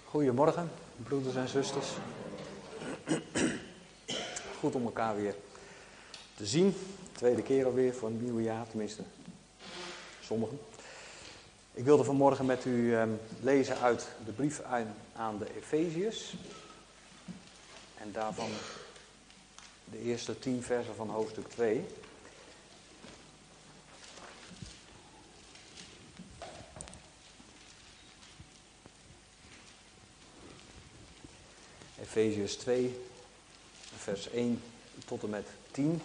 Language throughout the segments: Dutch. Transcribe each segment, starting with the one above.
Goedemorgen, broeders en zusters. Goed om elkaar weer te zien. Tweede keer alweer voor een nieuw jaar, tenminste sommigen. Ik wilde vanmorgen met u lezen uit de brief aan de Efeziërs. En daarvan de eerste 10 versen van hoofdstuk 2. Efeziërs 2, vers 1 tot en met 10.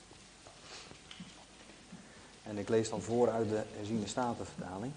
En ik lees dan voor uit de herziene statenvertaling.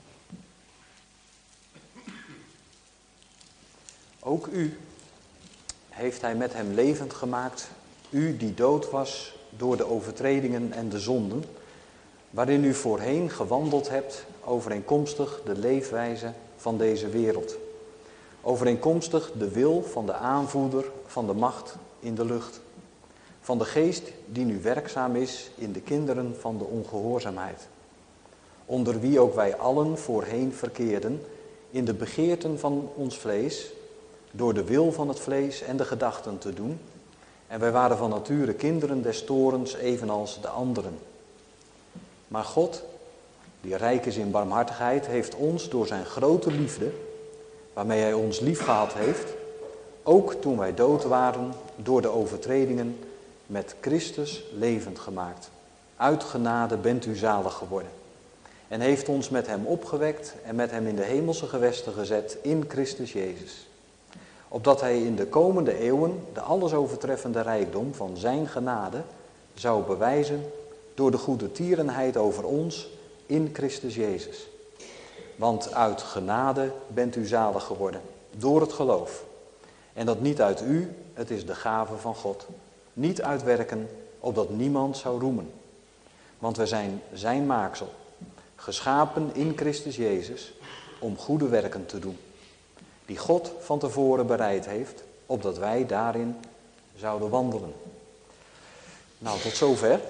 Ook u heeft hij met hem levend gemaakt, u die dood was door de overtredingen en de zonden, waarin u voorheen gewandeld hebt overeenkomstig de leefwijze van deze wereld. Overeenkomstig de wil van de aanvoerder van de macht in de lucht. Van de geest die nu werkzaam is in de kinderen van de ongehoorzaamheid. Onder wie ook wij allen voorheen verkeerden in de begeerten van ons vlees, door de wil van het vlees en de gedachten te doen. En wij waren van nature kinderen des toorns evenals de anderen. Maar God, die rijk is in barmhartigheid, heeft ons door zijn grote liefde, waarmee hij ons liefgehad heeft, ook toen wij dood waren door de overtredingen, met Christus levend gemaakt. Uit genade bent u zalig geworden. En heeft ons met hem opgewekt en met hem in de hemelse gewesten gezet in Christus Jezus. Opdat hij in de komende eeuwen de alles overtreffende rijkdom van zijn genade zou bewijzen door de goede tierenheid over ons in Christus Jezus. Want uit genade bent u zalig geworden, door het geloof. En dat niet uit u, het is de gave van God. Niet uit werken, opdat niemand zou roemen. Want wij zijn zijn maaksel, geschapen in Christus Jezus, om goede werken te doen. Die God van tevoren bereid heeft, opdat wij daarin zouden wandelen. Nou, tot zover.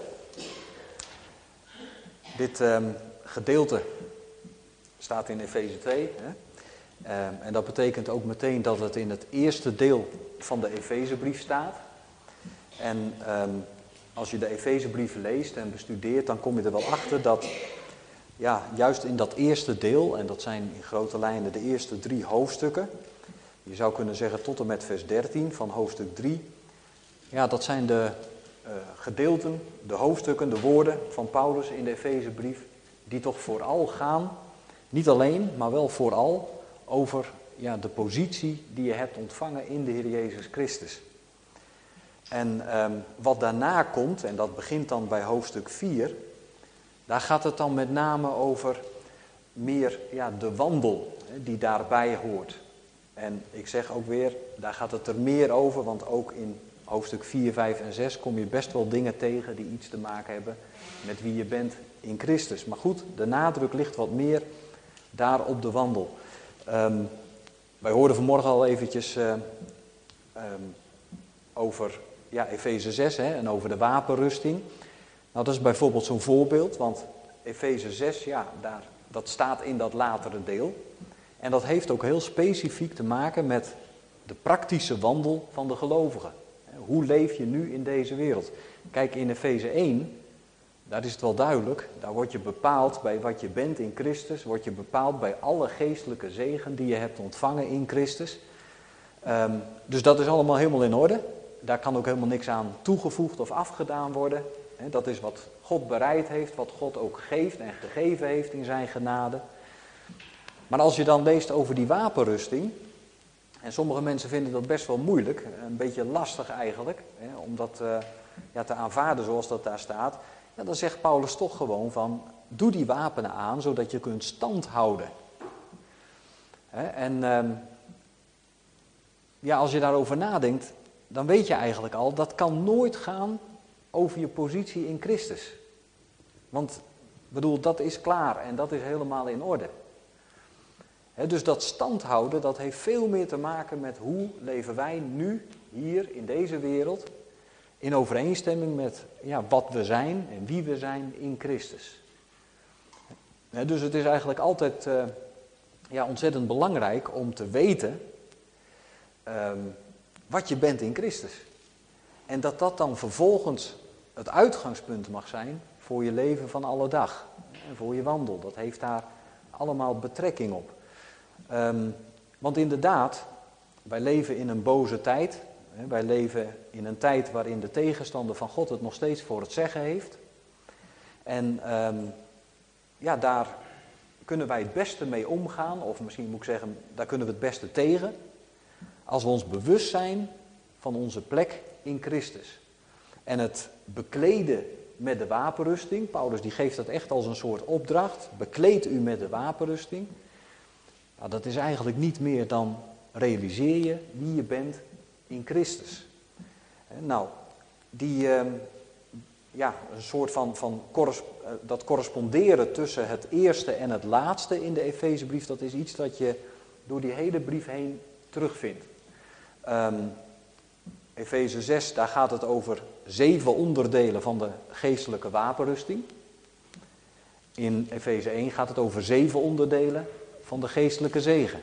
Dit gedeelte staat in Efeze 2. Hè? En dat betekent ook meteen dat het in het eerste deel van de Efezebrief staat. En als je de Efezebrief leest en bestudeert, dan kom je er wel achter dat juist in dat eerste deel, en dat zijn in grote lijnen de eerste 3 hoofdstukken, je zou kunnen zeggen tot en met vers 13 van hoofdstuk 3, ja, dat zijn de gedeelten, de hoofdstukken, de woorden van Paulus in de Efezebrief, die toch vooral gaan, niet alleen, maar wel vooral over de positie die je hebt ontvangen in de Heer Jezus Christus. En wat daarna komt, en dat begint dan bij hoofdstuk 4, daar gaat het dan met name over meer de wandel die daarbij hoort. En ik zeg ook weer, daar gaat het er meer over, want ook in hoofdstuk 4, 5 en 6 kom je best wel dingen tegen die iets te maken hebben met wie je bent in Christus. Maar goed, de nadruk ligt wat meer daar op de wandel. Wij hoorden vanmorgen al eventjes over Efeze 6 en over de wapenrusting. Nou, dat is bijvoorbeeld zo'n voorbeeld, want Efeze 6, dat staat in dat latere deel. En dat heeft ook heel specifiek te maken met de praktische wandel van de gelovigen. Hoe leef je nu in deze wereld? Kijk, in Efeze 1, daar is het wel duidelijk, daar word je bepaald bij wat je bent in Christus, word je bepaald bij alle geestelijke zegen die je hebt ontvangen in Christus. Dus dat is allemaal helemaal in orde. Daar kan ook helemaal niks aan toegevoegd of afgedaan worden. Dat is wat God bereid heeft, wat God ook geeft en gegeven heeft in zijn genade. Maar als je dan leest over die wapenrusting, en sommige mensen vinden dat best wel moeilijk, een beetje lastig eigenlijk, om dat te aanvaarden zoals dat daar staat, dan zegt Paulus toch gewoon van, doe die wapenen aan, zodat je kunt stand houden. En als je daarover nadenkt, dan weet je eigenlijk al, dat kan nooit gaan over je positie in Christus. Want, dat is klaar en dat is helemaal in orde. Dus dat standhouden, dat heeft veel meer te maken met hoe leven wij nu, hier, in deze wereld, in overeenstemming met wat we zijn en wie we zijn in Christus. Dus het is eigenlijk altijd ontzettend belangrijk om te weten wat je bent in Christus. En dat dat dan vervolgens het uitgangspunt mag zijn voor je leven van alle dag. En voor je wandel. Dat heeft daar allemaal betrekking op. Want inderdaad, wij leven in een boze tijd. Wij leven in een tijd waarin de tegenstander van God het nog steeds voor het zeggen heeft. En daar kunnen wij het beste mee omgaan. Of misschien moet ik zeggen, daar kunnen we het beste tegen. Als we ons bewust zijn van onze plek in Christus. En het bekleden met de wapenrusting. Paulus die geeft dat echt als een soort opdracht. Bekleed u met de wapenrusting. Nou, dat is eigenlijk niet meer dan realiseer je wie je bent in Christus. Nou, een soort van dat corresponderen tussen het eerste en het laatste in de Efezebrief, dat is iets dat je door die hele brief heen terugvindt. Efeze 6, daar gaat het over 7 onderdelen van de geestelijke wapenrusting. In Efeze 1 gaat het over 7 onderdelen van de geestelijke zegen.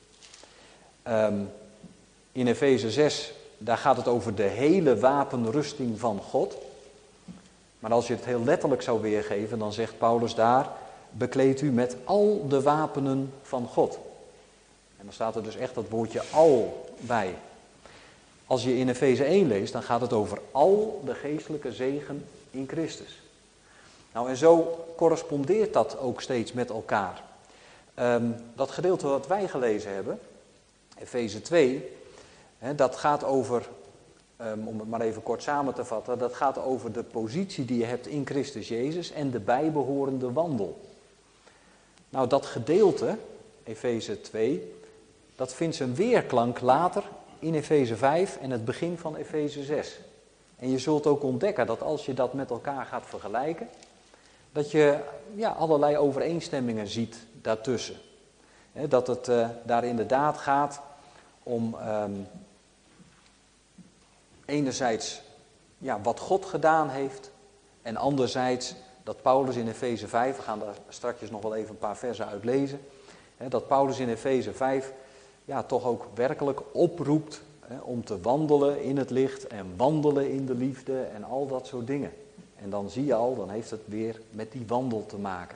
In Efeze 6, daar gaat het over de hele wapenrusting van God. Maar als je het heel letterlijk zou weergeven, dan zegt Paulus daar, bekleed u met al de wapenen van God. En dan staat er dus echt dat woordje al bij. Als je in Efeze 1 leest, dan gaat het over al de geestelijke zegen in Christus. Nou, en zo correspondeert dat ook steeds met elkaar. Dat gedeelte wat wij gelezen hebben, Efeze 2, dat gaat over, om het maar even kort samen te vatten, dat gaat over de positie die je hebt in Christus Jezus en de bijbehorende wandel. Nou, dat gedeelte, Efeze 2, dat vindt zijn weerklank later in Efeze 5 en het begin van Efeze 6. En je zult ook ontdekken dat als je dat met elkaar gaat vergelijken, dat je allerlei overeenstemmingen ziet daartussen. Dat het daar inderdaad gaat om enerzijds wat God gedaan heeft en anderzijds dat Paulus in Efeze 5, we gaan daar straks nog wel even een paar versen uit lezen, dat Paulus in Efeze 5 toch ook werkelijk oproept om te wandelen in het licht en wandelen in de liefde en al dat soort dingen. En dan zie je al, dan heeft het weer met die wandel te maken.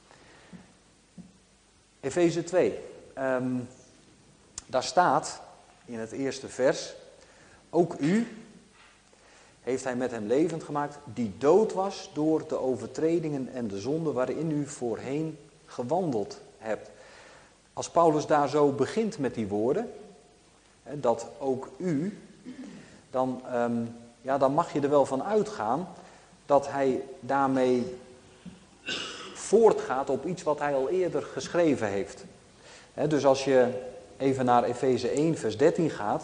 Efeze 2, daar staat in het eerste vers, ook u heeft hij met hem levend gemaakt, die dood was door de overtredingen en de zonden waarin u voorheen gewandeld hebt. Als Paulus daar zo begint met die woorden, dat ook u, dan mag je er wel van uitgaan dat hij daarmee voortgaat op iets wat hij al eerder geschreven heeft. Dus als je even naar Efeze 1 vers 13 gaat,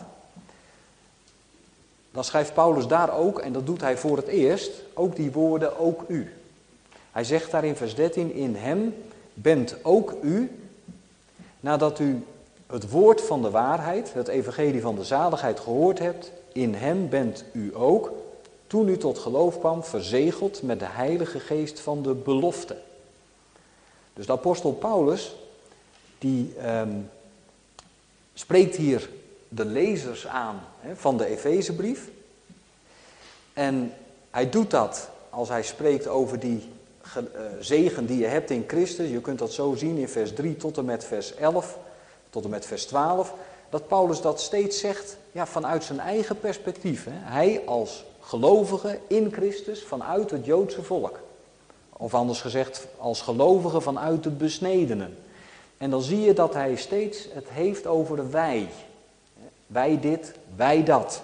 dan schrijft Paulus daar ook, en dat doet hij voor het eerst, ook die woorden ook u. Hij zegt daar in vers 13, in hem bent ook u, nadat u het woord van de waarheid, het evangelie van de zaligheid gehoord hebt, in hem bent u ook, toen u tot geloof kwam, verzegeld met de Heilige Geest van de belofte. Dus de apostel Paulus, die spreekt hier de lezers aan van de Efezebrief. En hij doet dat als hij spreekt over die zegen die je hebt in Christus. Je kunt dat zo zien in vers 3 tot en met vers 11, tot en met vers 12. Dat Paulus dat steeds zegt vanuit zijn eigen perspectief. Hij als gelovige in Christus vanuit het Joodse volk. Of anders gezegd, als gelovige vanuit de besnedenen. En dan zie je dat hij steeds het heeft over wij. Wij dit, wij dat.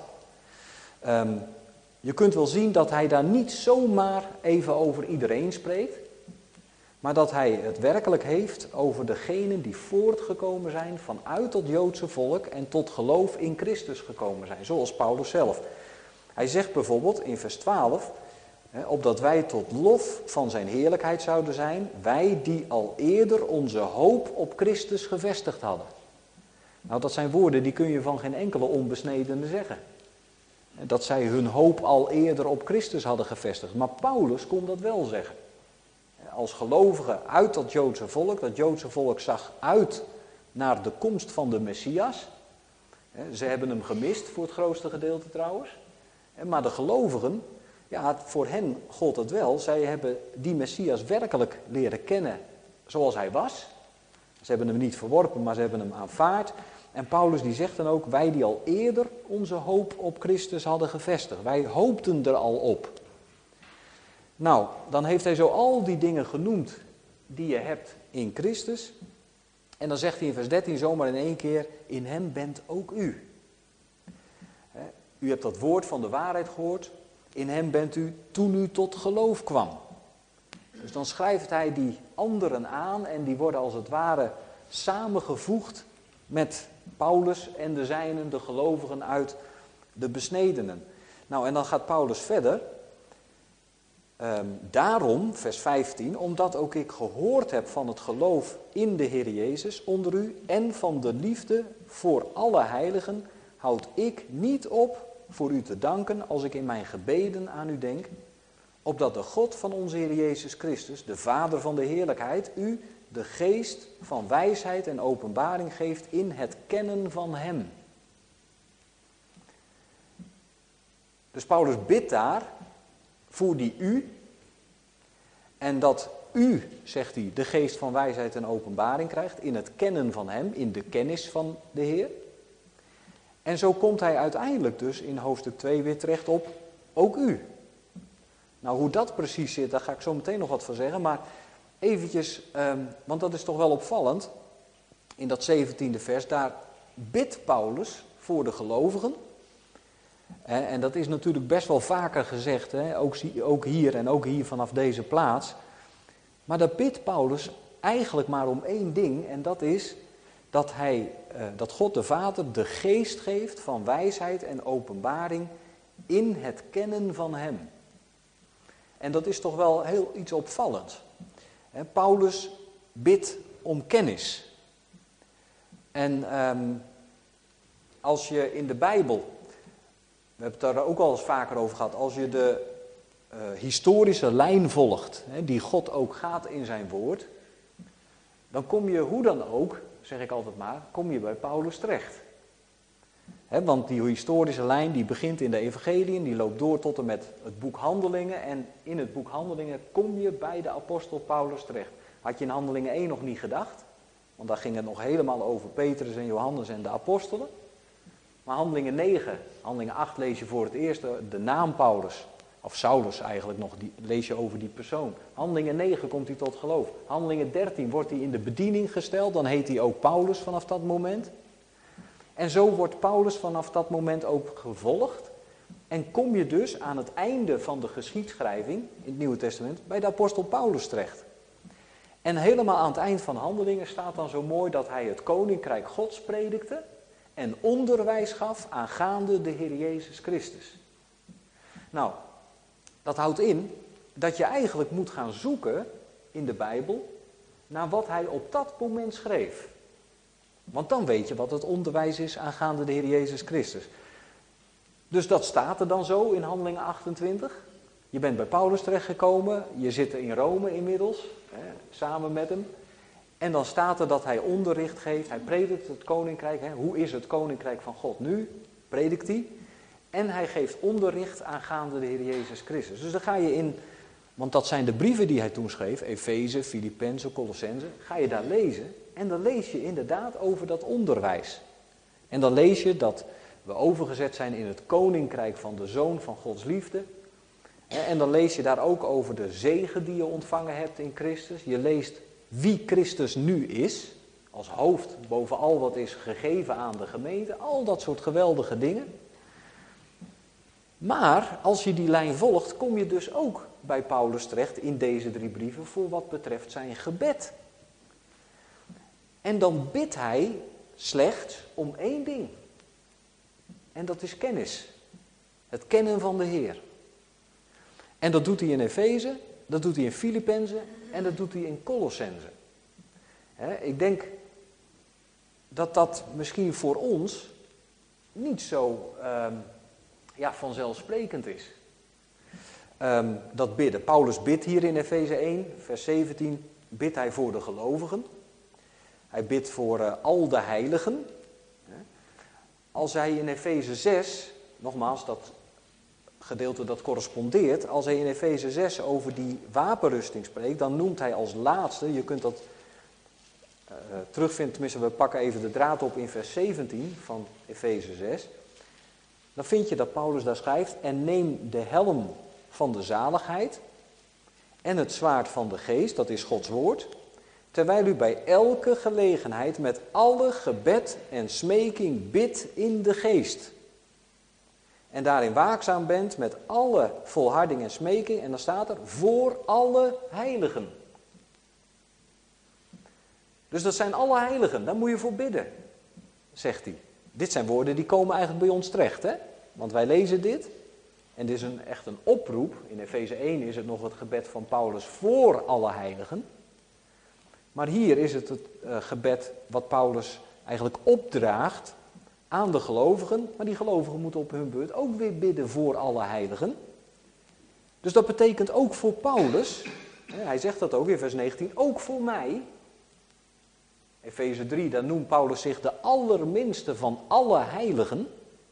Je kunt wel zien dat hij daar niet zomaar even over iedereen spreekt. Maar dat hij het werkelijk heeft over degenen die voortgekomen zijn vanuit het Joodse volk en tot geloof in Christus gekomen zijn. Zoals Paulus zelf. Hij zegt bijvoorbeeld in vers 12, opdat wij tot lof van zijn heerlijkheid zouden zijn, wij die al eerder onze hoop op Christus gevestigd hadden. Nou, dat zijn woorden die kun je van geen enkele onbesnedene zeggen. Dat zij hun hoop al eerder op Christus hadden gevestigd. Maar Paulus kon dat wel zeggen. Als gelovige uit dat Joodse volk zag uit naar de komst van de Messias. Ze hebben hem gemist voor het grootste gedeelte trouwens. Maar de gelovigen, ja, voor hen gold het wel. Zij hebben die Messias werkelijk leren kennen zoals hij was. Ze hebben hem niet verworpen, maar ze hebben hem aanvaard. En Paulus die zegt dan ook, wij die al eerder onze hoop op Christus hadden gevestigd. Wij hoopten er al op. Nou, dan heeft hij zo al die dingen genoemd die je hebt in Christus. En dan zegt hij in vers 13 zomaar in één keer, in hem bent ook u. U hebt dat woord van de waarheid gehoord. In hem bent u toen u tot geloof kwam. Dus dan schrijft hij die anderen aan en die worden als het ware samengevoegd met Paulus en de zijnen, de gelovigen uit de besnedenen. Nou, en dan gaat Paulus verder. Daarom, vers 15, omdat ook ik gehoord heb van het geloof in de Heer Jezus onder u en van de liefde voor alle heiligen, houd ik niet op voor u te danken als ik in mijn gebeden aan u denk, opdat de God van onze Heer Jezus Christus, de Vader van de heerlijkheid, u de geest van wijsheid en openbaring geeft in het kennen van hem. Dus Paulus bidt daar voor die u. En dat u, zegt hij, de geest van wijsheid en openbaring krijgt in het kennen van hem, in de kennis van de Heer. En zo komt hij uiteindelijk dus in hoofdstuk 2 weer terecht op ook u. Nou, hoe dat precies zit, daar ga ik zo meteen nog wat van zeggen. Maar eventjes, want dat is toch wel opvallend. In dat 17e vers, daar bidt Paulus voor de gelovigen. En dat is natuurlijk best wel vaker gezegd, ook hier en ook hier vanaf deze plaats. Maar daar bidt Paulus eigenlijk maar om één ding. En dat is dat God de Vader de geest geeft van wijsheid en openbaring in het kennen van hem. En dat is toch wel heel iets opvallends. Paulus bidt om kennis. En als je in de Bijbel, we hebben het daar ook al eens vaker over gehad, als je de historische lijn volgt, die God ook gaat in zijn woord, dan kom je hoe dan ook, zeg ik altijd maar, kom je bij Paulus terecht. Want die historische lijn die begint in de evangeliën, die loopt door tot en met het boek Handelingen. En in het boek Handelingen kom je bij de apostel Paulus terecht. Had je in Handelingen 1 nog niet gedacht? Want daar ging het nog helemaal over Petrus en Johannes en de apostelen. Maar Handelingen 9, Handelingen 8 lees je voor het eerst de naam Paulus. Of Saulus eigenlijk nog, lees je over die persoon. Handelingen 9 komt hij tot geloof. Handelingen 13 wordt hij in de bediening gesteld, dan heet hij ook Paulus vanaf dat moment. En zo wordt Paulus vanaf dat moment ook gevolgd. En kom je dus aan het einde van de geschiedschrijving in het Nieuwe Testament bij de apostel Paulus terecht. En helemaal aan het eind van Handelingen staat dan zo mooi dat hij het koninkrijk Gods predikte en onderwijs gaf aangaande de Heer Jezus Christus. Nou, dat houdt in dat je eigenlijk moet gaan zoeken in de Bijbel naar wat hij op dat moment schreef. Want dan weet je wat het onderwijs is aangaande de Heer Jezus Christus. Dus dat staat er dan zo in Handelingen 28. Je bent bij Paulus terechtgekomen, je zit in Rome inmiddels, samen met hem. En dan staat er dat hij onderricht geeft, hij predikt het koninkrijk. Hoe is het koninkrijk van God nu? Predikt hij. En hij geeft onderricht aangaande de Heer Jezus Christus. Dus dan ga je in, want dat zijn de brieven die hij toen schreef, Efeze, Filippenzen, Colossense, ga je daar lezen. En dan lees je inderdaad over dat onderwijs. En dan lees je dat we overgezet zijn in het koninkrijk van de Zoon van Gods liefde. En dan lees je daar ook over de zegen die je ontvangen hebt in Christus. Je leest wie Christus nu is, als hoofd boven al wat is gegeven aan de gemeente. Al dat soort geweldige dingen. Maar als je die lijn volgt, kom je dus ook bij Paulus terecht in deze 3 brieven voor wat betreft zijn gebed. En dan bidt hij slechts om één ding. En dat is kennis. Het kennen van de Heer. En dat doet hij in Efeze, dat doet hij in Filippenzen en dat doet hij in Colossense. Ik denk dat dat misschien voor ons niet zo vanzelfsprekend is. Dat bidden. Paulus bidt hier in Efeze 1, vers 17, bidt hij voor de gelovigen. Hij bidt voor al de heiligen. als hij in Efeze 6, nogmaals, dat gedeelte dat correspondeert, als hij in Efeze 6 over die wapenrusting spreekt, dan noemt hij als laatste, je kunt dat terugvinden, tenminste we pakken even de draad op in vers 17 van Efeze 6, dan vind je dat Paulus daar schrijft, en neem de helm van de zaligheid en het zwaard van de geest, dat is Gods woord, terwijl u bij elke gelegenheid met alle gebed en smeking bidt in de geest. En daarin waakzaam bent met alle volharding en smeking, en dan staat er, voor alle heiligen. Dus dat zijn alle heiligen, daar moet je voor bidden, zegt hij. Dit zijn woorden die komen eigenlijk bij ons terecht, hè? Want wij lezen dit, en dit is echt een oproep. In Efeze 1 is het nog het gebed van Paulus voor alle heiligen. Maar hier is het gebed wat Paulus eigenlijk opdraagt aan de gelovigen. Maar die gelovigen moeten op hun beurt ook weer bidden voor alle heiligen. Dus dat betekent ook voor Paulus, hij zegt dat ook in vers 19, ook voor mij. Efeze 3, daar noemt Paulus zich de allerminste van alle heiligen.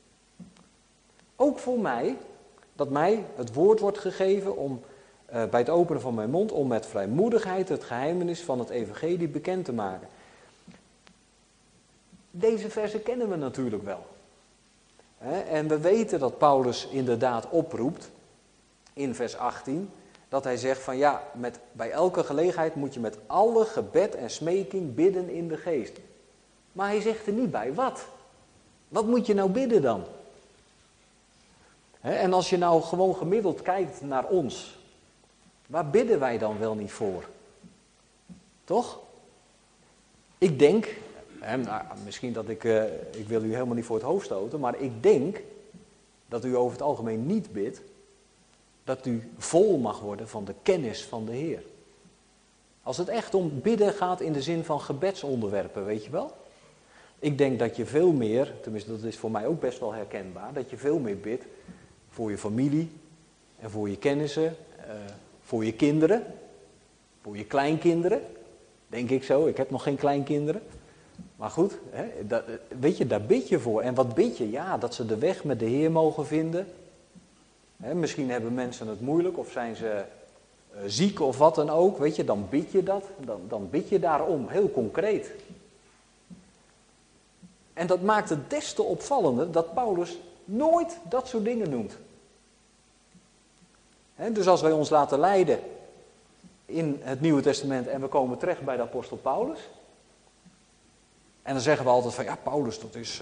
Ook voor mij, dat mij het woord wordt gegeven om bij het openen van mijn mond, om met vrijmoedigheid het geheimenis van het evangelie bekend te maken. Deze versen kennen we natuurlijk wel. En we weten dat Paulus inderdaad oproept, in vers 18, dat hij zegt van ja, bij elke gelegenheid moet je met alle gebed en smeking bidden in de geest. Maar hij zegt er niet bij wat. Wat moet je nou bidden dan? En als je nou gewoon gemiddeld kijkt naar ons, waar bidden wij dan wel niet voor? Toch? Ik denk, misschien dat ik wil u helemaal niet voor het hoofd stoten, maar ik denk dat u over het algemeen niet bidt, dat u vol mag worden van de kennis van de Heer. Als het echt om bidden gaat in de zin van gebedsonderwerpen, weet je wel? Ik denk dat je veel meer, tenminste dat is voor mij ook best wel herkenbaar, dat je veel meer bidt voor je familie en voor je kennissen, voor je kinderen, voor je kleinkinderen. Denk ik zo, ik heb nog geen kleinkinderen. Maar goed, weet je, daar bid je voor. En wat bid je? Ja, dat ze de weg met de Heer mogen vinden. Misschien hebben mensen het moeilijk of zijn ze ziek of wat dan ook. Weet je, dan bid je dat. Dan bid je daarom, heel concreet. En dat maakt het des te opvallender dat Paulus nooit dat soort dingen noemt. Dus als wij ons laten leiden in het Nieuwe Testament en we komen terecht bij de apostel Paulus. En dan zeggen we altijd van ja, Paulus dat is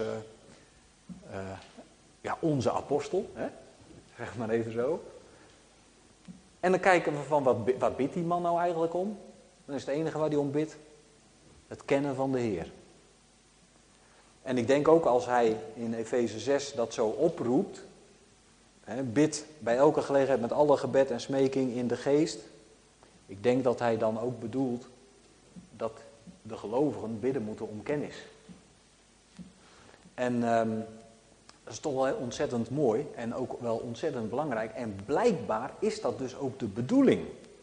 onze apostel. Zeg maar even zo. En dan kijken we van wat bidt die man nou eigenlijk om? Dan is het enige waar hij om bidt het kennen van de Heer. En ik denk ook als hij in Efeze 6 dat zo oproept, bid bij elke gelegenheid met alle gebed en smeking in de geest. Ik denk dat hij dan ook bedoelt dat de gelovigen bidden moeten om kennis. En dat is toch wel ontzettend mooi en ook wel ontzettend belangrijk. En blijkbaar is dat dus ook de bedoeling.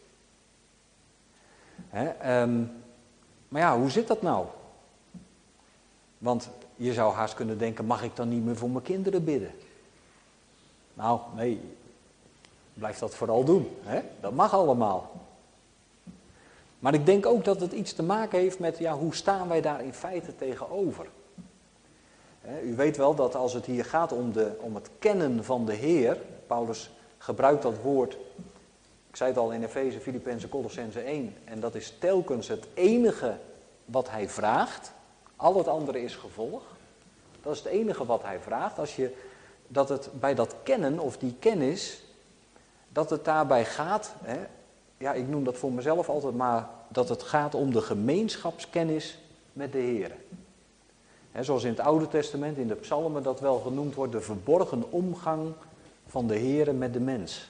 Maar ja, hoe zit dat nou? Want je zou haast kunnen denken, mag ik dan niet meer voor mijn kinderen bidden? Nou, nee, blijf dat vooral doen. Dat mag allemaal. Maar ik denk ook dat het iets te maken heeft met, hoe staan wij daar in feite tegenover? U weet wel dat als het hier gaat om het kennen van de Heer, Paulus gebruikt dat woord, ik zei het al in Efeze, Filippenzen, Colossenzen 1, en dat is telkens het enige wat hij vraagt, al het andere is gevolg. Dat is het enige wat hij vraagt, dat het bij dat kennen of die kennis, dat het daarbij gaat, ik noem dat voor mezelf altijd maar, dat het gaat om de gemeenschapskennis met de Heer. Zoals in het Oude Testament, in de psalmen dat wel genoemd wordt, de verborgen omgang van de Heer met de mens.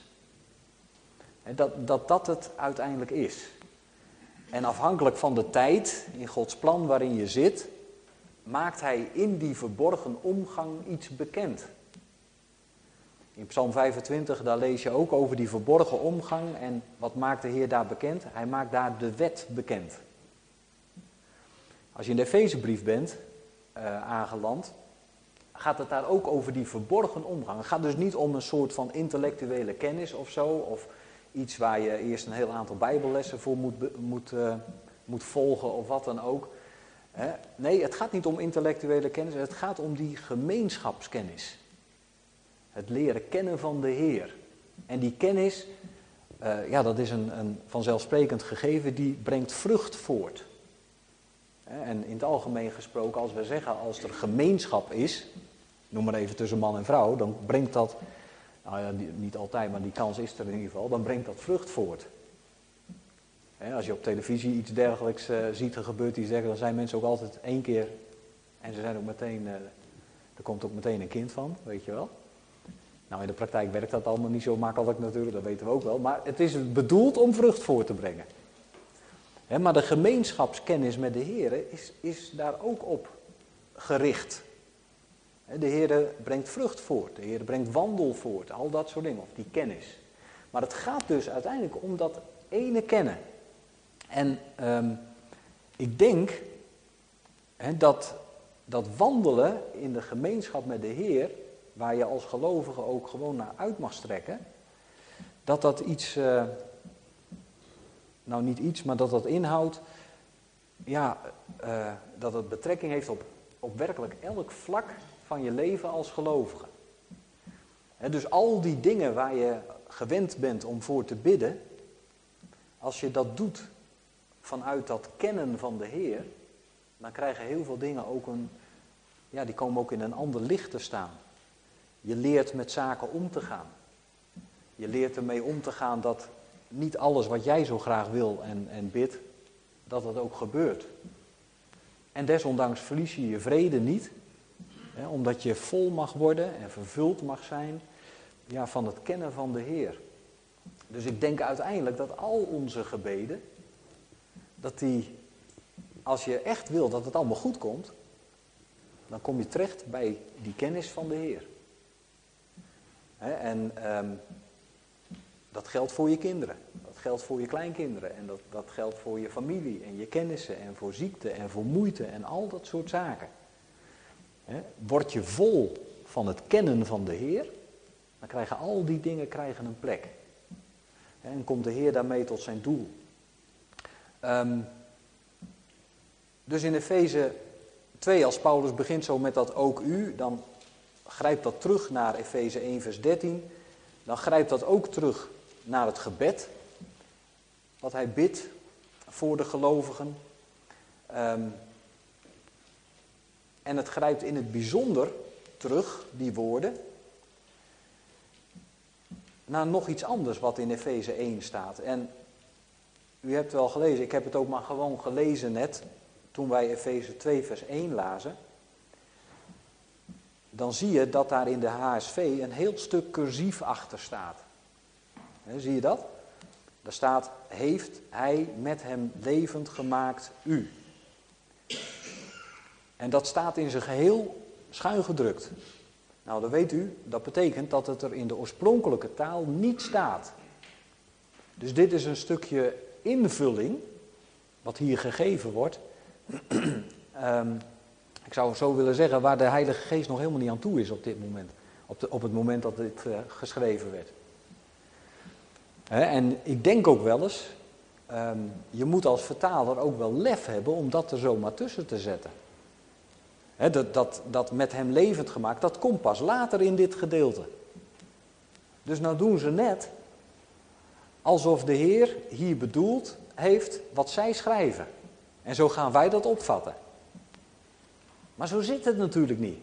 Dat het uiteindelijk is. En afhankelijk van de tijd, in Gods plan waarin je zit, maakt hij in die verborgen omgang iets bekend. In Psalm 25, daar lees je ook over die verborgen omgang. En wat maakt de Heer daar bekend? Hij maakt daar de wet bekend. Als je in de Efezebrief bent aangeland, gaat het daar ook over die verborgen omgang. Het gaat dus niet om een soort van intellectuele kennis of zo, of iets waar je eerst een heel aantal bijbellessen voor moet volgen of wat dan ook. Nee, het gaat niet om intellectuele kennis, het gaat om die gemeenschapskennis. Het leren kennen van de Heer. En die kennis, dat is een vanzelfsprekend gegeven, die brengt vrucht voort. En in het algemeen gesproken, als we zeggen, als er gemeenschap is, noem maar even tussen man en vrouw, dan brengt dat, niet altijd, maar die kans is er in ieder geval, dan brengt dat vrucht voort. Als je op televisie iets dergelijks ziet, er gebeurt iets dergelijks, dan zijn mensen ook altijd één keer, en ze zijn ook meteen, er komt ook meteen een kind van, weet je wel. Nou, in de praktijk werkt dat allemaal niet zo makkelijk natuurlijk, dat weten we ook wel, maar het is bedoeld om vrucht voor te brengen. Maar de gemeenschapskennis met de Heer is daar ook op gericht. De Heer brengt vrucht voort, de Heer brengt wandel voort, al dat soort dingen, of die kennis. Maar het gaat dus uiteindelijk om dat ene kennen. En ik denk dat wandelen in de gemeenschap met de Heer, waar je als gelovige ook gewoon naar uit mag strekken, dat iets, niet iets, maar dat inhoudt, dat het betrekking heeft op werkelijk elk vlak van je leven als gelovige. Dus al die dingen waar je gewend bent om voor te bidden, als je dat doet vanuit dat kennen van de Heer, dan krijgen heel veel dingen ook die komen ook in een ander licht te staan. Je leert met zaken om te gaan. Je leert ermee om te gaan dat niet alles wat jij zo graag wil en bidt, dat dat ook gebeurt. En desondanks verlies je je vrede niet, omdat je vol mag worden en vervuld mag zijn van het kennen van de Heer. Dus ik denk uiteindelijk dat al onze gebeden, dat die, als je echt wil dat het allemaal goed komt, dan kom je terecht bij die kennis van de Heer. Dat geldt voor je kinderen, dat geldt voor je kleinkinderen en dat geldt voor je familie en je kennissen en voor ziekte en voor moeite en al dat soort zaken. Word je vol van het kennen van de Heer, dan krijgen al die dingen een plek. En komt de Heer daarmee tot zijn doel. Dus in Efeze 2, als Paulus begint zo met dat ook u, dan grijpt dat terug naar Efeze 1 vers 13. Dan grijpt dat ook terug naar het gebed, wat hij bidt voor de gelovigen. En het grijpt in het bijzonder terug, die woorden, naar nog iets anders wat in Efeze 1 staat. En u hebt wel gelezen, ik heb het ook maar gewoon gelezen net, toen wij Efeze 2 vers 1 lazen. Dan zie je dat daar in de HSV een heel stuk cursief achter staat. Zie je dat? Daar staat, heeft hij met hem levend gemaakt u. En dat staat in zijn geheel schuin gedrukt. Nou, dan weet u, dat betekent dat het er in de oorspronkelijke taal niet staat. Dus dit is een stukje invulling, wat hier gegeven wordt. Ik zou zo willen zeggen, waar de Heilige Geest nog helemaal niet aan toe is op dit moment. Op het moment dat dit geschreven werd. En ik denk ook wel eens, je moet als vertaler ook wel lef hebben om dat er zomaar tussen te zetten. Dat met hem levend gemaakt, dat komt pas later in dit gedeelte. Dus nou doen ze net alsof de Heer hier bedoeld heeft wat zij schrijven. En zo gaan wij dat opvatten. Maar zo zit het natuurlijk niet.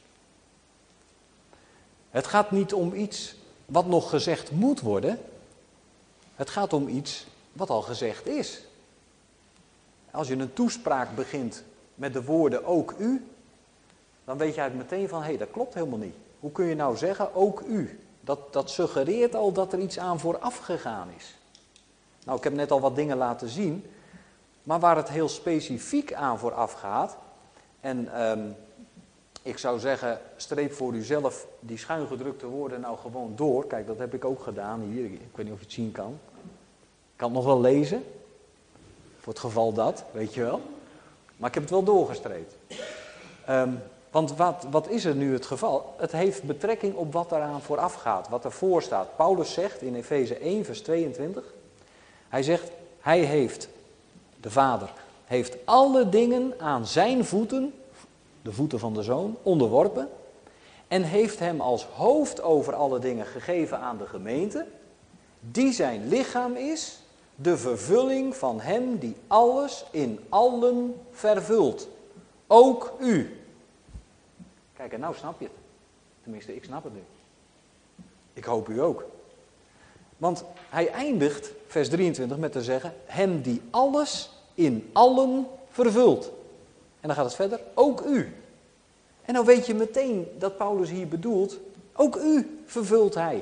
Het gaat niet om iets wat nog gezegd moet worden. Het gaat om iets wat al gezegd is. Als je een toespraak begint met de woorden ook u, dan weet je eigenlijk meteen van, hé, dat klopt helemaal niet. Hoe kun je nou zeggen, ook u? Dat suggereert al dat er iets aan vooraf gegaan is. Nou, ik heb net al wat dingen laten zien, maar waar het heel specifiek aan vooraf gaat, en ik zou zeggen, streep voor uzelf die schuingedrukte woorden nou gewoon door. Kijk, dat heb ik ook gedaan hier, ik weet niet of je het zien kan. Ik kan het nog wel lezen, voor het geval dat, weet je wel. Maar ik heb het wel doorgestreept. Want wat is er nu het geval? Het heeft betrekking op wat eraan vooraf gaat, wat ervoor staat. Paulus zegt in Efeze 1 vers 22, hij zegt, hij heeft, de Vader, heeft alle dingen aan zijn voeten, de voeten van de Zoon, onderworpen. En heeft hem als hoofd over alle dingen gegeven aan de gemeente, die zijn lichaam is, de vervulling van hem die alles in allen vervult. Ook u. Kijk, en nou snap je het. Tenminste, ik snap het nu. Ik hoop u ook. Want hij eindigt, vers 23, met te zeggen, hem die alles in allen vervult. En dan gaat het verder, ook u. En dan weet je meteen dat Paulus hier bedoelt, ook u vervult hij.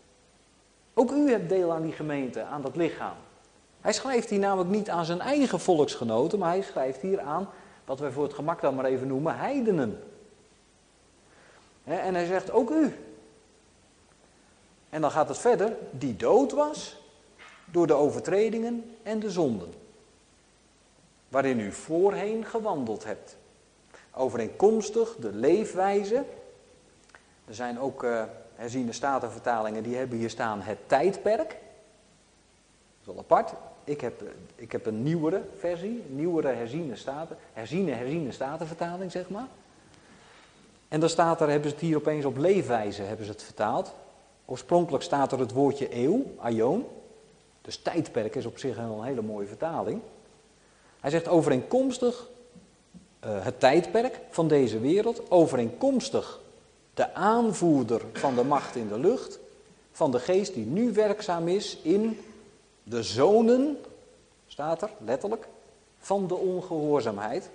Ook u hebt deel aan die gemeente, aan dat lichaam. Hij schrijft hier namelijk niet aan zijn eigen volksgenoten, maar hij schrijft hier aan, wat wij voor het gemak dan maar even noemen, heidenen. En hij zegt, ook u. En dan gaat het verder, die dood was door de overtredingen en de zonden, waarin u voorheen gewandeld hebt. Overeenkomstig de leefwijze. Er zijn ook herziene statenvertalingen die hebben hier staan het tijdperk. Dat is wel apart. Ik heb een nieuwere versie, een nieuwere herziene statenvertaling zeg maar. En dan staat er, hebben ze het hier opeens op leefwijze hebben ze het vertaald. Oorspronkelijk staat er het woordje eeuw, aion. Dus tijdperk is op zich een hele mooie vertaling. Hij zegt overeenkomstig het tijdperk van deze wereld, overeenkomstig de aanvoerder van de macht in de lucht, van de geest die nu werkzaam is in de zonen, staat er letterlijk, van de ongehoorzaamheid.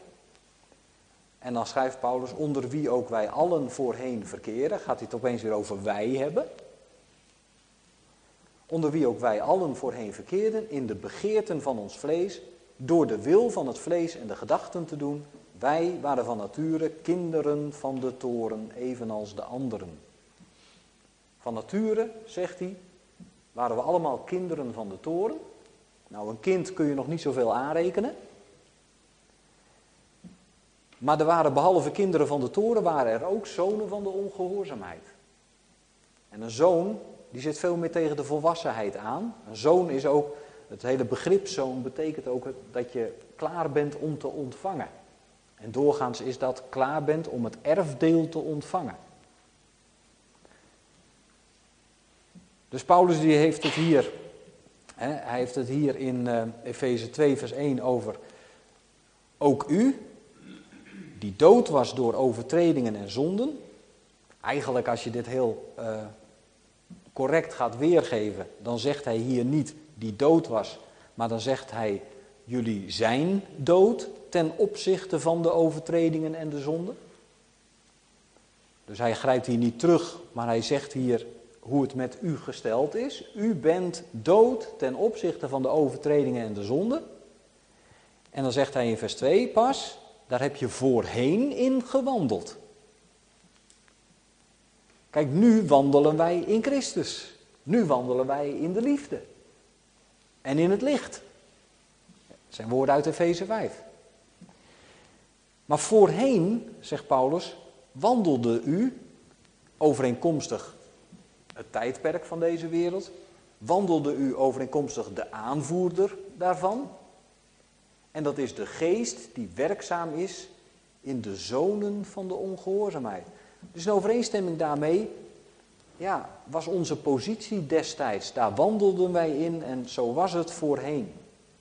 En dan schrijft Paulus, onder wie ook wij allen voorheen verkeren, gaat hij het opeens weer over wij hebben. Onder wie ook wij allen voorheen verkeerden, in de begeerten van ons vlees, door de wil van het vlees en de gedachten te doen. Wij waren van nature kinderen van de toren, evenals de anderen. Van nature, zegt hij, waren we allemaal kinderen van de toren. Nou, een kind kun je nog niet zoveel aanrekenen. Maar er waren behalve kinderen van de toren, waren er ook zonen van de ongehoorzaamheid. En een zoon, die zit veel meer tegen de volwassenheid aan. Een zoon is ook, het hele begrip zoon betekent ook dat je klaar bent om te ontvangen. En doorgaans is dat klaar bent om het erfdeel te ontvangen. Dus Paulus die heeft het hier, hij heeft het hier in Efeze 2 vers 1 over ook u, die dood was door overtredingen en zonden. Eigenlijk als je dit heel correct gaat weergeven, dan zegt hij hier niet die dood was, maar dan zegt hij jullie zijn dood ten opzichte van de overtredingen en de zonden. Dus hij grijpt hier niet terug, maar hij zegt hier hoe het met u gesteld is. U bent dood ten opzichte van de overtredingen en de zonden. En dan zegt hij in vers 2 pas, daar heb je voorheen in gewandeld. Kijk, nu wandelen wij in Christus. Nu wandelen wij in de liefde. En in het licht. Dat zijn woorden uit Efeze 5. Maar voorheen, zegt Paulus, wandelde u overeenkomstig het tijdperk van deze wereld. Wandelde u overeenkomstig de aanvoerder daarvan. En dat is de geest die werkzaam is in de zonen van de ongehoorzaamheid. Dus in overeenstemming daarmee, ja, was onze positie destijds. Daar wandelden wij in en zo was het voorheen.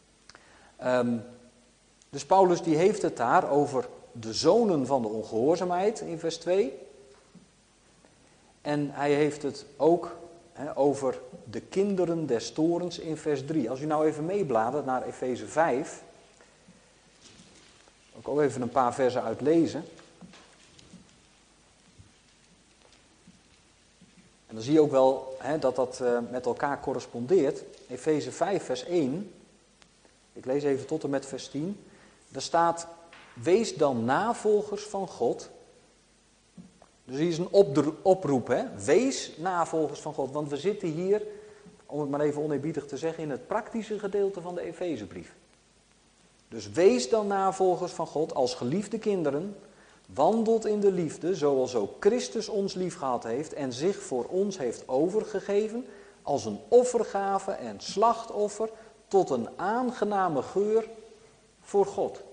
Dus Paulus die heeft het daar over de zonen van de ongehoorzaamheid in vers 2. En hij heeft het ook over de kinderen des torens in vers 3. Als u nou even meebladert naar Efeze 5... ook even een paar versen uitlezen. En dan zie je ook wel dat dat met elkaar correspondeert. Efeze 5 vers 1. Ik lees even tot en met vers 10. Daar staat, wees dan navolgers van God. Dus hier is een oproep. Wees navolgers van God. Want we zitten hier, om het maar even oneerbiedig te zeggen, in het praktische gedeelte van de Efezebrief. Dus wees dan navolgers van God als geliefde kinderen, wandelt in de liefde, zoals ook Christus ons liefgehad heeft en zich voor ons heeft overgegeven als een offergave en slachtoffer tot een aangename geur voor God.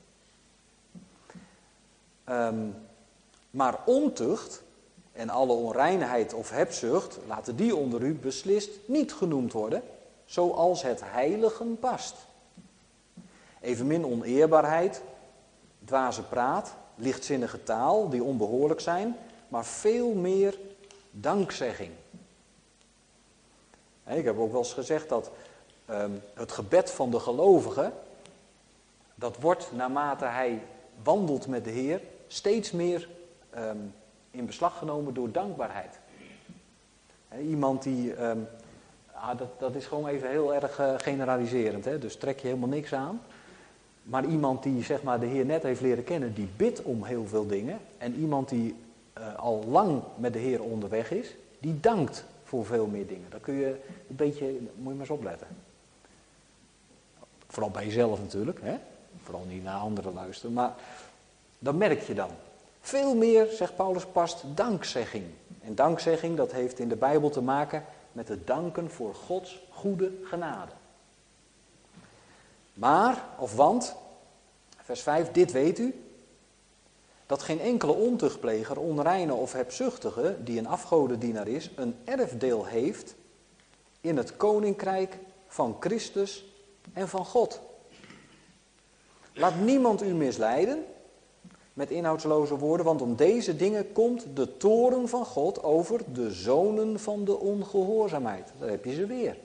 Maar ontucht en alle onreinheid of hebzucht, laten die onder u beslist niet genoemd worden, zoals het heiligen past. Evenmin oneerbaarheid, dwaze praat, lichtzinnige taal, die onbehoorlijk zijn, maar veel meer dankzegging. Ik heb ook wel eens gezegd dat het gebed van de gelovige, dat wordt naarmate hij wandelt met de Heer, steeds meer in beslag genomen door dankbaarheid. Iemand die, dat is gewoon even heel erg generaliserend, hè? Dus trek je helemaal niks aan. Maar iemand die zeg maar de Heer net heeft leren kennen, die bidt om heel veel dingen. En iemand die al lang met de Heer onderweg is, die dankt voor veel meer dingen. Dan kun je een beetje, moet je maar eens opletten. Vooral bij jezelf natuurlijk, hè? Vooral niet naar anderen luisteren, maar dat merk je dan. Veel meer, zegt Paulus, past dankzegging. En dankzegging, dat heeft in de Bijbel te maken met het danken voor Gods goede genade. Maar, of want, vers 5, dit weet u, dat geen enkele ontuchtpleger, onreine of hebzuchtige, die een afgodendienaar is, een erfdeel heeft in het koninkrijk van Christus en van God. Laat niemand u misleiden met inhoudsloze woorden, want om deze dingen komt de toorn van God over de zonen van de ongehoorzaamheid. Daar heb je ze weer.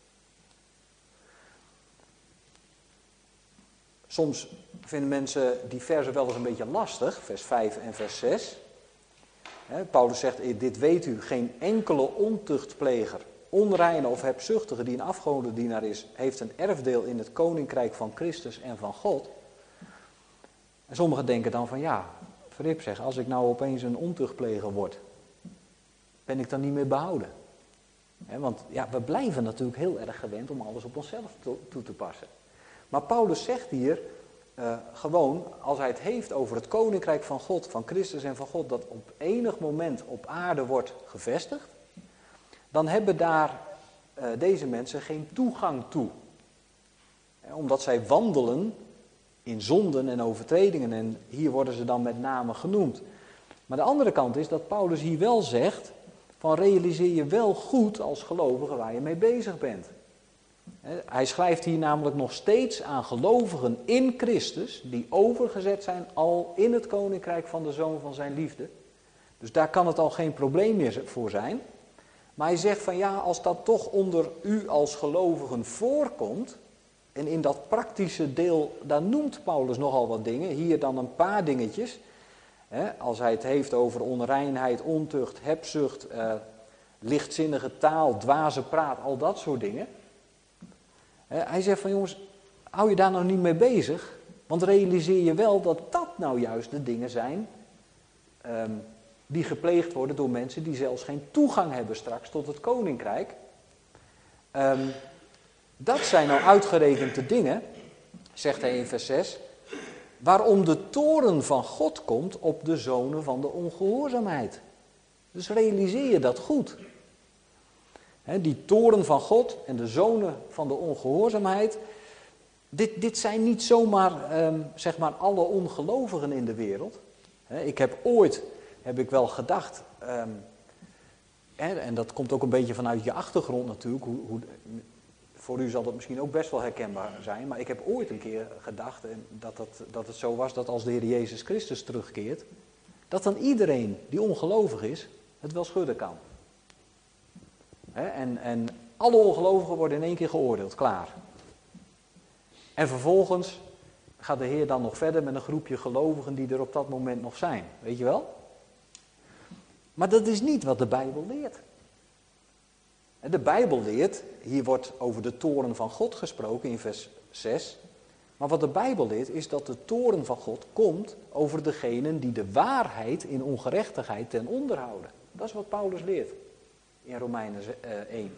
Soms vinden mensen die versen wel eens een beetje lastig, vers 5 en vers 6. Paulus zegt, dit weet u, geen enkele ontuchtpleger, onreine of hebzuchtige die een afgodendienaar is, heeft een erfdeel in het koninkrijk van Christus en van God. En sommigen denken dan van ja, verrip zeg, als ik nou opeens een ontuchtpleger word, ben ik dan niet meer behouden? Want ja, we blijven natuurlijk heel erg gewend om alles op onszelf toe te passen. Maar Paulus zegt hier gewoon, als hij het heeft over het koninkrijk van God, van Christus en van God, dat op enig moment op aarde wordt gevestigd, dan hebben daar deze mensen geen toegang toe. Omdat zij wandelen in zonden en overtredingen en hier worden ze dan met name genoemd. Maar de andere kant is dat Paulus hier wel zegt, van realiseer je wel goed als gelovige waar je mee bezig bent. Hij schrijft hier namelijk nog steeds aan gelovigen in Christus, die overgezet zijn al in het koninkrijk van de Zoon van zijn liefde. Dus daar kan het al geen probleem meer voor zijn. Maar hij zegt van ja, als dat toch onder u als gelovigen voorkomt, en in dat praktische deel, daar noemt Paulus nogal wat dingen, hier dan een paar dingetjes. Als hij het heeft over onreinheid, ontucht, hebzucht, lichtzinnige taal, dwaze praat, al dat soort dingen. Hij zegt van jongens, hou je daar nou niet mee bezig, want realiseer je wel dat dat nou juist de dingen zijn die gepleegd worden door mensen die zelfs geen toegang hebben straks tot het koninkrijk. Dat zijn nou uitgerekend de dingen, zegt hij in vers 6, waarom de toorn van God komt op de zonen van de ongehoorzaamheid. Dus realiseer je dat goed. Die toorn van God en de zonen van de ongehoorzaamheid, dit zijn niet zomaar zeg maar alle ongelovigen in de wereld. Ik heb ooit wel gedacht, en dat komt ook een beetje vanuit je achtergrond natuurlijk, voor u zal dat misschien ook best wel herkenbaar zijn, maar ik heb ooit een keer gedacht dat het zo was dat als de Heer Jezus Christus terugkeert, dat dan iedereen die ongelovig is, het wel schudden kan. En alle ongelovigen worden in één keer geoordeeld, klaar. En vervolgens gaat de Heer dan nog verder met een groepje gelovigen die er op dat moment nog zijn, weet je wel? Maar dat is niet wat de Bijbel leert. De Bijbel leert, hier wordt over de toorn van God gesproken in vers 6. Maar wat de Bijbel leert is dat de toorn van God komt over degenen die de waarheid in ongerechtigheid ten onder houden. Dat is wat Paulus leert in Romeinen 1.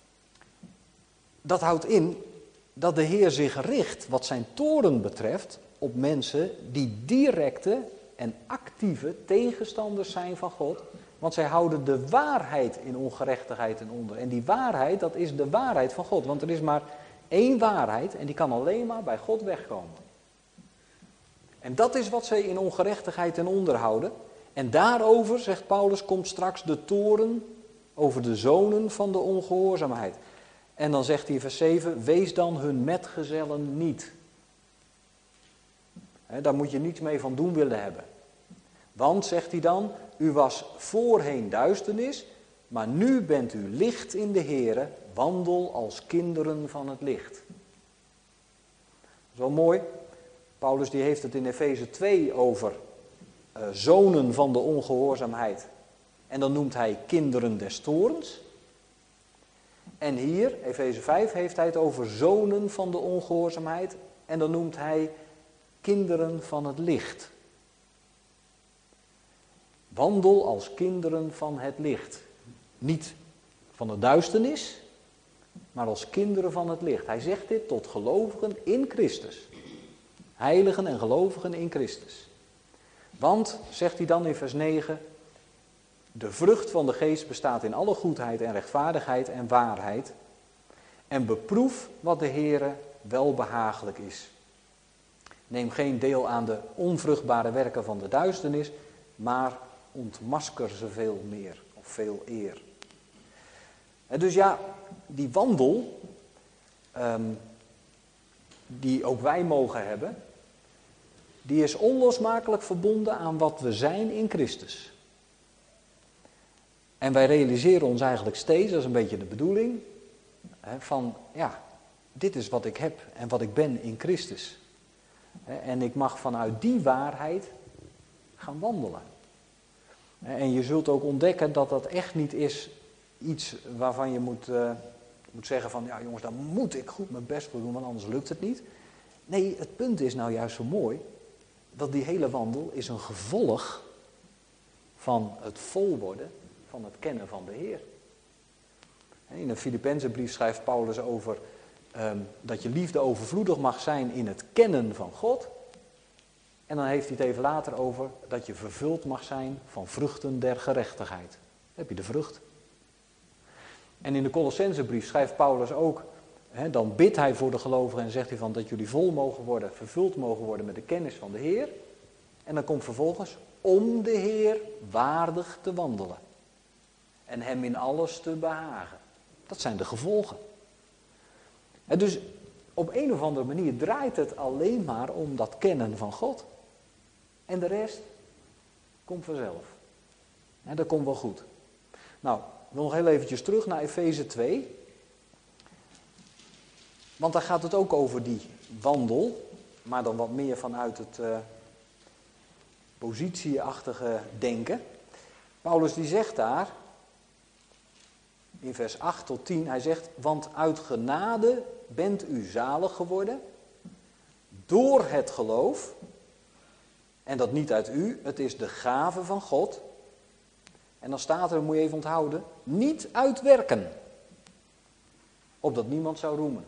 Dat houdt in dat de Heer zich richt wat zijn toorn betreft op mensen die directe en actieve tegenstanders zijn van God. Want zij houden de waarheid in ongerechtigheid en onder. En die waarheid, dat is de waarheid van God. Want er is maar één waarheid en die kan alleen maar bij God wegkomen. En dat is wat zij in ongerechtigheid en onder houden. En daarover, zegt Paulus, komt straks de toorn over de zonen van de ongehoorzaamheid. En dan zegt hij in vers 7, wees dan hun metgezellen niet. Daar moet je niets mee van doen willen hebben. Want, zegt hij dan, u was voorheen duisternis, maar nu bent u licht in de Here, wandel als kinderen van het licht. Dat is wel mooi. Paulus die heeft het in Efeze 2 over zonen van de ongehoorzaamheid. En dan noemt hij kinderen des toorns. En hier, Efeze 5, heeft hij het over zonen van de ongehoorzaamheid. En dan noemt hij kinderen van het licht. Wandel als kinderen van het licht. Niet van de duisternis, maar als kinderen van het licht. Hij zegt dit tot gelovigen in Christus. Heiligen en gelovigen in Christus. Want, zegt hij dan in vers 9, de vrucht van de geest bestaat in alle goedheid en rechtvaardigheid en waarheid. En beproef wat de Heere welbehagelijk is. Neem geen deel aan de onvruchtbare werken van de duisternis, maar ontmasker ze veel meer, of veel eer. En dus ja, die wandel, die ook wij mogen hebben, die is onlosmakelijk verbonden aan wat we zijn in Christus. En wij realiseren ons eigenlijk steeds, dat is een beetje de bedoeling, van ja, dit is wat ik heb en wat ik ben in Christus. En ik mag vanuit die waarheid gaan wandelen. En je zult ook ontdekken dat dat echt niet is iets waarvan je moet zeggen van, ja jongens, daar moet ik goed mijn best voor doen, want anders lukt het niet. Nee, het punt is nou juist zo mooi, dat die hele wandel is een gevolg van het vol worden van het kennen van de Heer. In de Filippenzenbrief schrijft Paulus over dat je liefde overvloedig mag zijn in het kennen van God. En dan heeft hij het even later over dat je vervuld mag zijn van vruchten der gerechtigheid. Dan heb je de vrucht. En in de Colossenzenbrief schrijft Paulus ook, dan bidt hij voor de gelovigen en zegt hij van dat jullie vol mogen worden, vervuld mogen worden met de kennis van de Heer. En dan komt vervolgens om de Heer waardig te wandelen. En hem in alles te behagen. Dat zijn de gevolgen. En dus op een of andere manier draait het alleen maar om dat kennen van God. En de rest komt vanzelf. En dat komt wel goed. Nou, ik wil nog heel eventjes terug naar Efeze 2. Want daar gaat het ook over die wandel. Maar dan wat meer vanuit het positieachtige denken. Paulus die zegt daar, in vers 8 tot 10, hij zegt, want uit genade bent u zalig geworden, door het geloof, en dat niet uit u, het is de gave van God. En dan staat er, moet je even onthouden, niet uit werken, opdat niemand zou roemen.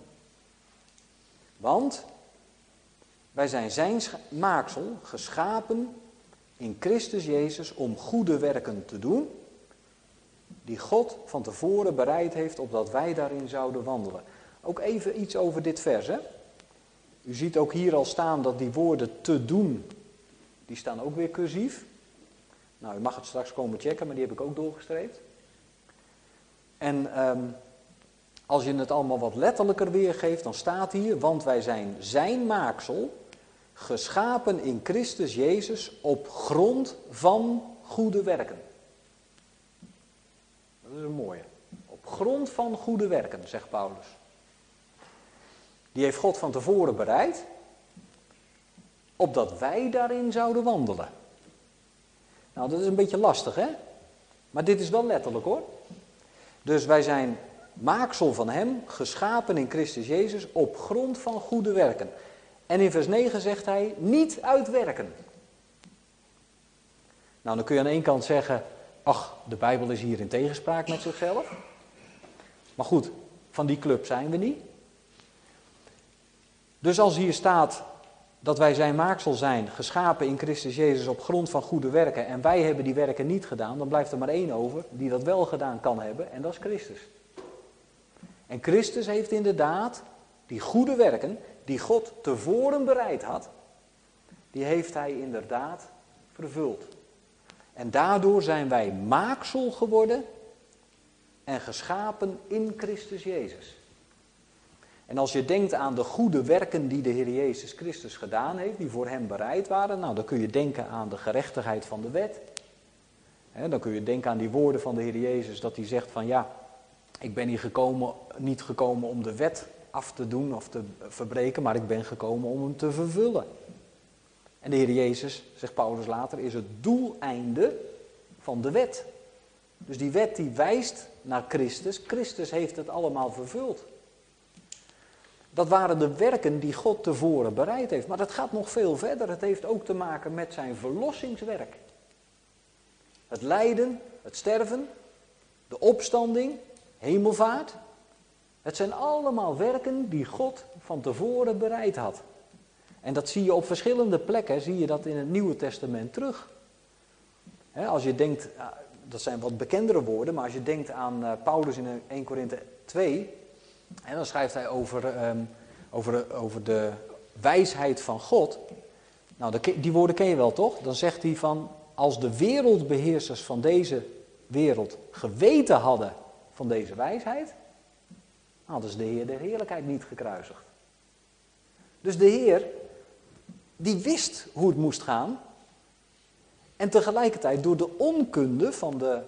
Want wij zijn zijn maaksel, geschapen in Christus Jezus om goede werken te doen, die God van tevoren bereid heeft, opdat wij daarin zouden wandelen. Ook even iets over dit vers. Hè? U ziet ook hier al staan dat die woorden te doen, die staan ook weer cursief. Nou, u mag het straks komen checken, maar die heb ik ook doorgestreept. En als je het allemaal wat letterlijker weergeeft, dan staat hier, want wij zijn zijn maaksel, geschapen in Christus Jezus op grond van goede werken. Dat is een mooie. Op grond van goede werken, zegt Paulus. Die heeft God van tevoren bereid, opdat wij daarin zouden wandelen. Nou, dat is een beetje lastig, hè? Maar dit is wel letterlijk, hoor. Dus wij zijn maaksel van hem, geschapen in Christus Jezus, op grond van goede werken. En in vers 9 zegt hij, niet uit werken. Nou, dan kun je aan één kant zeggen, ach, de Bijbel is hier in tegenspraak met zichzelf. Maar goed, van die club zijn we niet. Dus als hier staat, dat wij zijn maaksel zijn, geschapen in Christus Jezus op grond van goede werken, en wij hebben die werken niet gedaan, dan blijft er maar één over die dat wel gedaan kan hebben, en dat is Christus. En Christus heeft inderdaad die goede werken, die God tevoren bereid had, die heeft hij inderdaad vervuld. En daardoor zijn wij maaksel geworden en geschapen in Christus Jezus. En als je denkt aan de goede werken die de Heer Jezus Christus gedaan heeft, die voor hem bereid waren, nou dan kun je denken aan de gerechtigheid van de wet. Dan kun je denken aan die woorden van de Heer Jezus, dat hij zegt van ja, ik ben hier niet gekomen om de wet af te doen of te verbreken, maar ik ben gekomen om hem te vervullen. En de Heer Jezus, zegt Paulus later, is het doeleinde van de wet. Dus die wet die wijst naar Christus. Christus heeft het allemaal vervuld. Dat waren de werken die God tevoren bereid heeft. Maar dat gaat nog veel verder. Het heeft ook te maken met zijn verlossingswerk. Het lijden, het sterven, de opstanding, hemelvaart. Het zijn allemaal werken die God van tevoren bereid had. En dat zie je op verschillende plekken, zie je dat in het Nieuwe Testament terug. Als je denkt, dat zijn wat bekendere woorden, maar als je denkt aan Paulus in 1 Korinthe 2, en dan schrijft hij over de wijsheid van God. Nou, die woorden ken je wel toch? Dan zegt hij van, als de wereldbeheersers van deze wereld geweten hadden van deze wijsheid, hadden ze de Heer der heerlijkheid niet gekruisigd. Dus de Heer, die wist hoe het moest gaan. En tegelijkertijd door de onkunde van de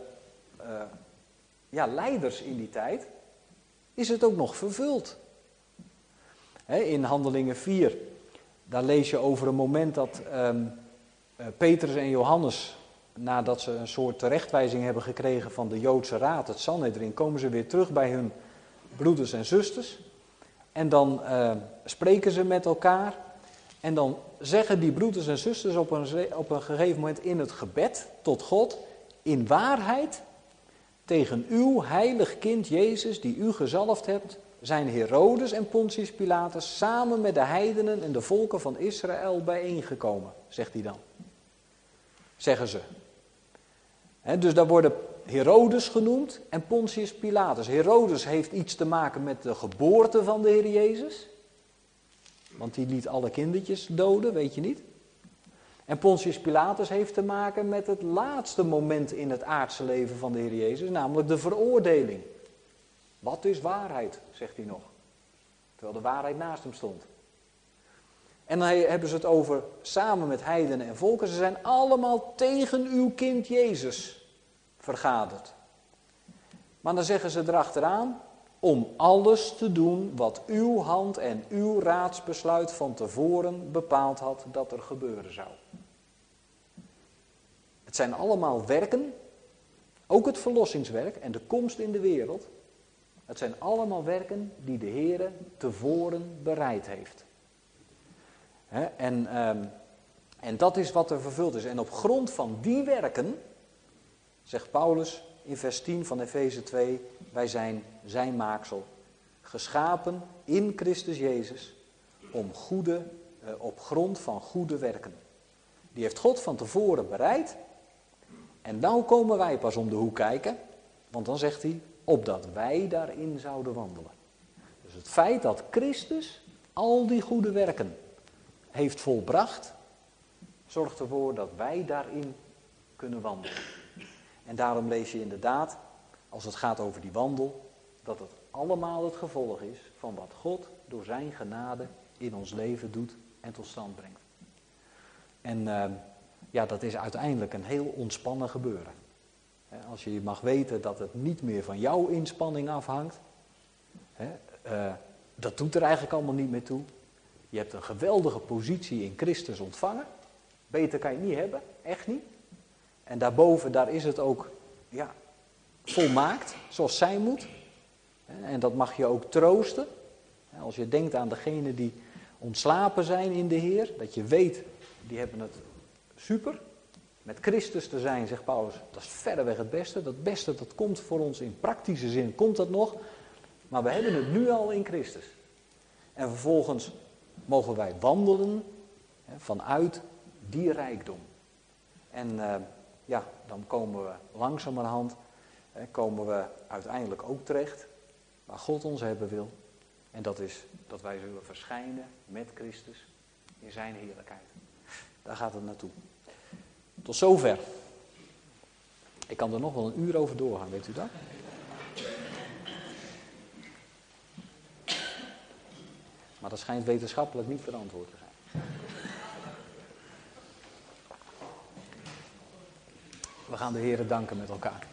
leiders in die tijd, is het ook nog vervuld. In Handelingen 4, daar lees je over een moment dat Petrus en Johannes, nadat ze een soort terechtwijzing hebben gekregen van de Joodse Raad, het Sanhedrin, komen ze weer terug bij hun broeders en zusters. En dan spreken ze met elkaar. En dan zeggen die broeders en zusters op een gegeven moment in het gebed tot God, in waarheid, tegen uw heilig kind Jezus, die u gezalfd hebt, zijn Herodes en Pontius Pilatus samen met de heidenen en de volken van Israël bijeengekomen, zegt hij dan. Zeggen ze. Dus daar worden Herodes genoemd en Pontius Pilatus. Herodes heeft iets te maken met de geboorte van de Heer Jezus. Want die liet alle kindertjes doden, weet je niet. En Pontius Pilatus heeft te maken met het laatste moment in het aardse leven van de Heer Jezus, namelijk de veroordeling. Wat is waarheid, zegt hij nog. Terwijl de waarheid naast hem stond. En dan hebben ze het over samen met heidenen en volken. Ze zijn allemaal tegen uw kind Jezus vergaderd. Maar dan zeggen ze erachteraan, om alles te doen wat uw hand en uw raadsbesluit van tevoren bepaald had dat er gebeuren zou. Het zijn allemaal werken, ook het verlossingswerk en de komst in de wereld. Het zijn allemaal werken die de Heere tevoren bereid heeft. En dat is wat er vervuld is. En op grond van die werken, zegt Paulus in vers 10 van Efeze 2, wij zijn zijn maaksel, geschapen in Christus Jezus op grond van goede werken. Die heeft God van tevoren bereid. En nou komen wij pas om de hoek kijken, want dan zegt hij, opdat wij daarin zouden wandelen. Dus het feit dat Christus al die goede werken heeft volbracht, zorgt ervoor dat wij daarin kunnen wandelen. En daarom lees je inderdaad, als het gaat over die wandel, dat het allemaal het gevolg is van wat God door zijn genade in ons leven doet en tot stand brengt. En dat is uiteindelijk een heel ontspannen gebeuren. Als je mag weten dat het niet meer van jouw inspanning afhangt, dat doet er eigenlijk allemaal niet meer toe. Je hebt een geweldige positie in Christus ontvangen. Beter kan je het niet hebben, echt niet. En daarboven, daar is het ook volmaakt, zoals zijn moet. En dat mag je ook troosten. Als je denkt aan degenen die ontslapen zijn in de Heer, dat je weet, die hebben het super. Met Christus te zijn, zegt Paulus, dat is verreweg het beste. Dat beste, dat komt voor ons in praktische zin, komt dat nog. Maar we hebben het nu al in Christus. En vervolgens mogen wij wandelen Vanuit die rijkdom. En dan komen we langzamerhand, komen we uiteindelijk ook terecht waar God ons hebben wil. En dat is dat wij zullen verschijnen met Christus in zijn heerlijkheid. Daar gaat het naartoe. Tot zover. Ik kan er nog wel een uur over doorgaan, weet u dat? Maar dat schijnt wetenschappelijk niet verantwoord te zijn. We gaan de Heere danken met elkaar.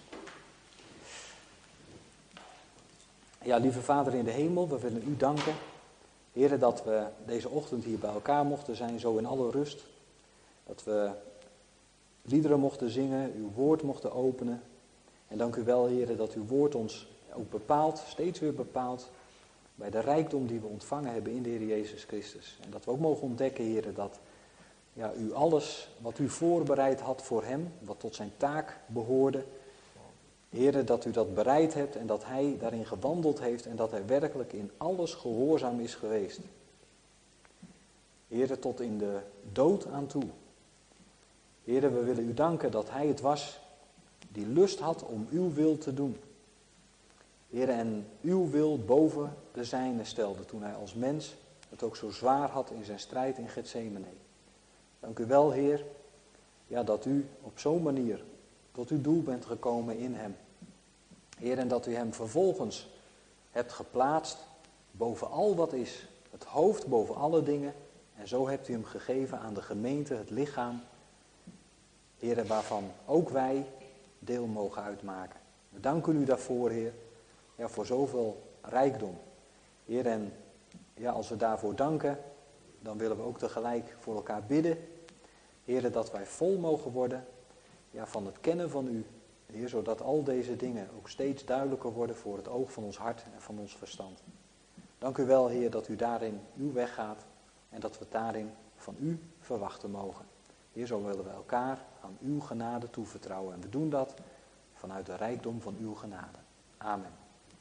Ja, lieve Vader in de hemel, we willen u danken. Heere, dat we deze ochtend hier bij elkaar mochten zijn, zo in alle rust. Dat we liederen mochten zingen, uw woord mochten openen. En dank u wel, Heere, dat uw woord ons ook bepaalt, steeds weer bepaalt, bij de rijkdom die we ontvangen hebben in de Heer Jezus Christus. En dat we ook mogen ontdekken, Heere, dat u alles wat u voorbereid had voor hem, wat tot zijn taak behoorde, Heere, dat u dat bereid hebt en dat hij daarin gewandeld heeft en dat hij werkelijk in alles gehoorzaam is geweest. Heere, tot in de dood aan toe. Heere, we willen u danken dat hij het was die lust had om uw wil te doen. Heere, en uw wil boven de zijne stelde toen hij als mens het ook zo zwaar had in zijn strijd in Getsemane. Dank u wel, Heer, dat u op zo'n manier tot uw doel bent gekomen in hem. Heer, en dat u hem vervolgens hebt geplaatst boven al wat is, het hoofd boven alle dingen. En zo hebt u hem gegeven aan de gemeente, het lichaam, Heer, waarvan ook wij deel mogen uitmaken. We danken u daarvoor, Heer, voor zoveel rijkdom. Heer, en als we daarvoor danken, dan willen we ook tegelijk voor elkaar bidden. Heer, dat wij vol mogen worden van het kennen van u. Heer, zodat al deze dingen ook steeds duidelijker worden voor het oog van ons hart en van ons verstand. Dank u wel, Heer, dat u daarin uw weg gaat en dat we het daarin van u verwachten mogen. Heer, zo willen we elkaar aan uw genade toevertrouwen. En we doen dat vanuit de rijkdom van uw genade. Amen.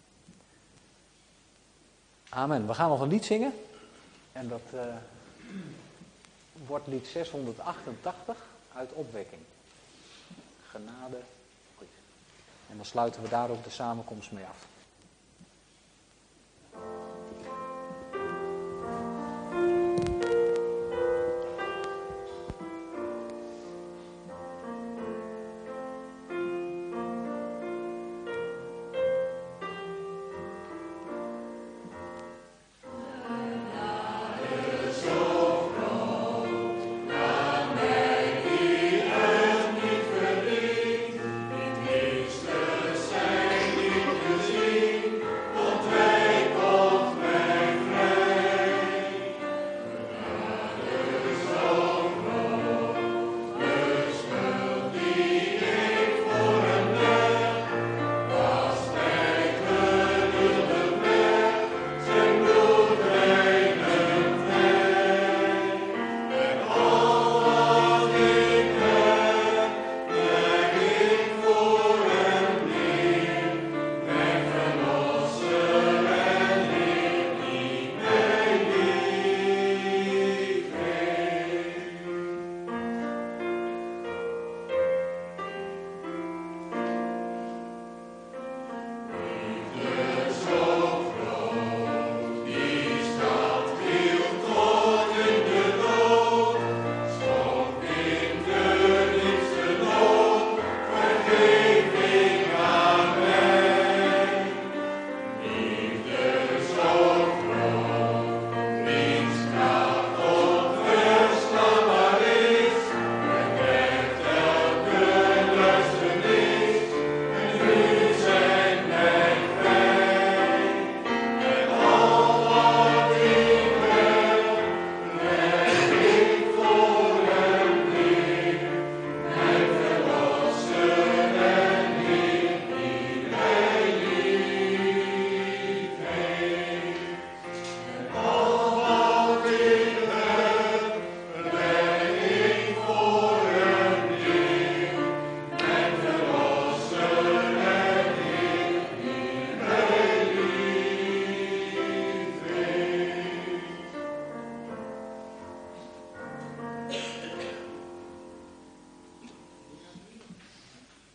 Amen. We gaan nog een lied zingen. En dat wordt lied 688 uit Opwekking. Genade. En dan sluiten we daar ook de samenkomst mee af.